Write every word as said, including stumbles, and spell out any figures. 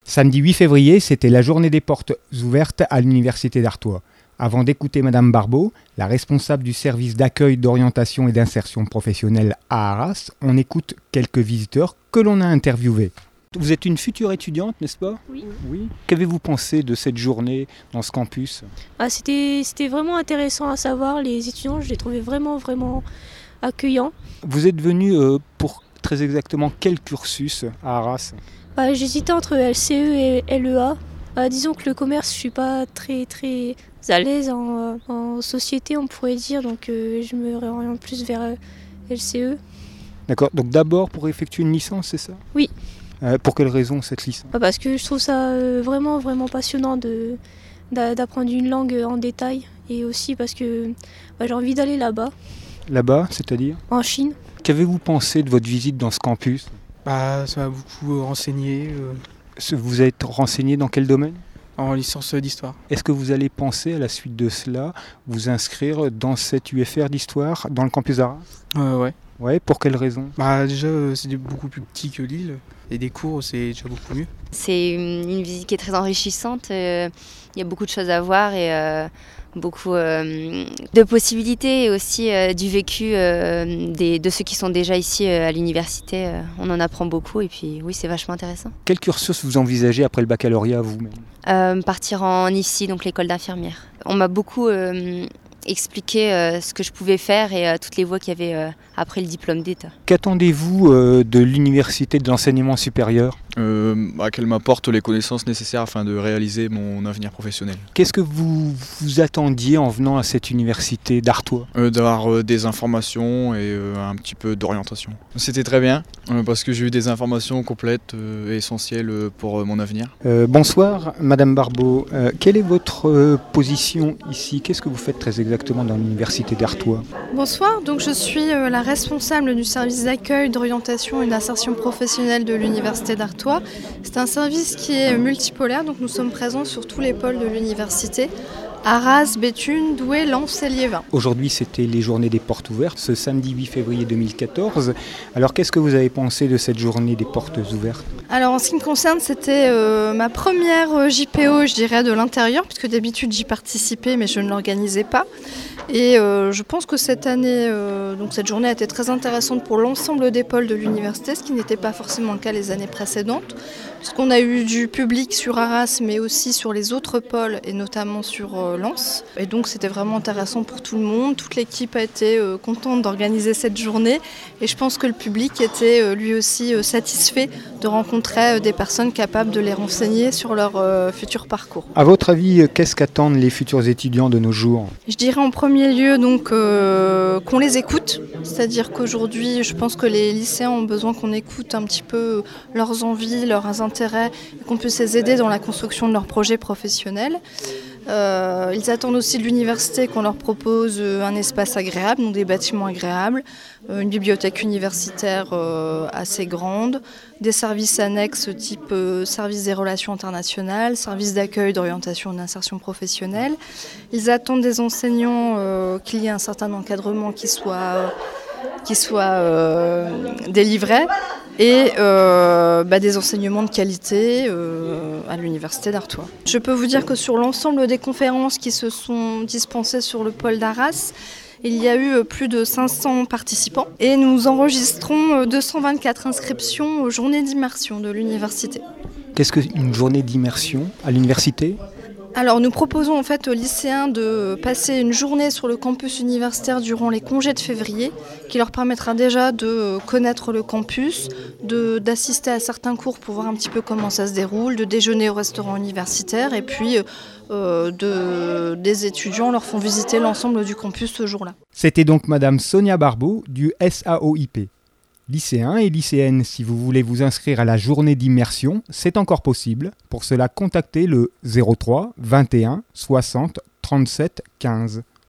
Samedi huit février, c'était la journée des portes ouvertes à l'Université d'Artois. Avant d'écouter Madame Barbeau, la responsable du service d'accueil, d'orientation et d'insertion professionnelle à Arras, on écoute quelques visiteurs que l'on a interviewés. Vous êtes une future étudiante, n'est-ce pas ? Oui. Oui. Qu'avez-vous pensé de cette journée dans ce campus ? Ah, c'était, c'était vraiment intéressant à savoir. Les étudiants, je les trouvais vraiment, vraiment accueillants. Vous êtes venu euh, pour très exactement quel cursus à Arras ? Bah, j'hésitais entre L C E et L E A. Bah, disons que le commerce, je ne suis pas très, très à l'aise en, en société, on pourrait dire. Donc euh, je me réoriente plus vers euh, L C E. D'accord. Donc d'abord pour effectuer une licence, c'est ça ? Oui. Euh, pour quelle raison cette licence ? Bah, parce que je trouve ça euh, vraiment, vraiment passionnant de, d'a, d'apprendre une langue en détail. Et aussi parce que bah, j'ai envie d'aller là-bas. Là-bas, c'est-à-dire ? En Chine. Qu'avez-vous pensé de votre visite dans ce campus ? Bah, ça m'a beaucoup renseigné. Euh, Vous êtes renseigné dans quel domaine ? en licence d'histoire. Est-ce que vous allez penser à la suite de cela vous inscrire dans cette U F R d'histoire dans le campus d'Arras ? Euh, ouais. Ouais, pour quelle raison ? Bah, déjà, euh, c'est beaucoup plus petit que Lille. Et des cours, c'est déjà beaucoup mieux. C'est une, une visite qui est très enrichissante. Il euh, y a beaucoup de choses à voir et euh, beaucoup euh, de possibilités et aussi euh, du vécu euh, des, de ceux qui sont déjà ici euh, à l'université. Euh, on en apprend beaucoup et puis oui, c'est vachement intéressant. Quel cursus vous envisagez après le baccalauréat vous-même ? euh, Partir en I F S I, donc l'école d'infirmière. On m'a beaucoup euh, expliqué euh, ce que je pouvais faire et euh, toutes les voies qu'il y avait euh, après le diplôme d'État. Qu'attendez-vous euh, de l'université de l'enseignement supérieur ? Euh, bah, qu'elle m'apporte les connaissances nécessaires afin de réaliser mon avenir professionnel. Qu'est-ce que vous vous attendiez en venant à cette université d'Artois ? Euh, d'avoir euh, des informations et euh, un petit peu d'orientation. C'était très bien euh, parce que j'ai eu des informations complètes euh, et essentielles pour euh, mon avenir. Euh, bonsoir Madame Barbeau, euh, quelle est votre euh, position ici ? Qu'est-ce que vous faites très exactement dans l'université d'Artois ? Bonsoir, donc je suis euh, la responsable du service d'accueil, d'orientation et d'insertion professionnelle de l'université d'Artois. C'est un service qui est multipolaire, donc nous sommes présents sur tous les pôles de l'université. Arras, Béthune, Douai, Lens et Liévin. Aujourd'hui, c'était les journées des portes ouvertes, ce samedi huit février deux mille quatorze. Alors, qu'est-ce que vous avez pensé de cette journée des portes ouvertes ? Alors, en ce qui me concerne, c'était euh, ma première J P O, je dirais, de l'intérieur, puisque d'habitude j'y participais, mais je ne l'organisais pas. Et euh, je pense que cette année, euh, donc cette journée a été très intéressante pour l'ensemble des pôles de l'université, ce qui n'était pas forcément le cas les années précédentes. Puisqu'on a eu du public sur Arras, mais aussi sur les autres pôles, et notamment sur euh, Lens. Et donc c'était vraiment intéressant pour tout le monde. Toute l'équipe a été euh, contente d'organiser cette journée. Et je pense que le public était euh, lui aussi euh, satisfait de rencontrer euh, des personnes capables de les renseigner sur leur euh, futur parcours. À votre avis, qu'est-ce qu'attendent les futurs étudiants de nos jours ? Je dirais en premier lieu donc, euh, qu'on les écoute. C'est-à-dire qu'aujourd'hui, je pense que les lycéens ont besoin qu'on écoute un petit peu leurs envies, leurs intérêts, et qu'on puisse les aider dans la construction de leurs projets professionnels. Euh, ils attendent aussi de l'université qu'on leur propose un espace agréable, donc des bâtiments agréables, une bibliothèque universitaire euh, assez grande, des services annexes type euh, service des relations internationales, service d'accueil, d'orientation et d'insertion professionnelle. Ils attendent des enseignants euh, qu'il y ait un certain encadrement qui soit, euh, qui soit euh, délivré. Et euh, bah, des enseignements de qualité euh, à l'université d'Artois. Je peux vous dire que sur l'ensemble des conférences qui se sont dispensées sur le pôle d'Arras, il y a eu plus de cinq cents participants et nous enregistrons deux cent vingt-quatre inscriptions aux journées d'immersion de l'université. Qu'est-ce qu'une journée d'immersion à l'université ? Alors nous proposons en fait aux lycéens de passer une journée sur le campus universitaire durant les congés de février, qui leur permettra déjà de connaître le campus, de, d'assister à certains cours pour voir un petit peu comment ça se déroule, de déjeuner au restaurant universitaire et puis euh, de, des étudiants leur font visiter l'ensemble du campus ce jour-là. C'était donc Madame Sonia Barbeau du S A O I P. Lycéens et lycéennes, si vous voulez vous inscrire à la journée d'immersion, c'est encore possible. Pour cela, contactez le zéro trois vingt et un soixante trente-sept quinze.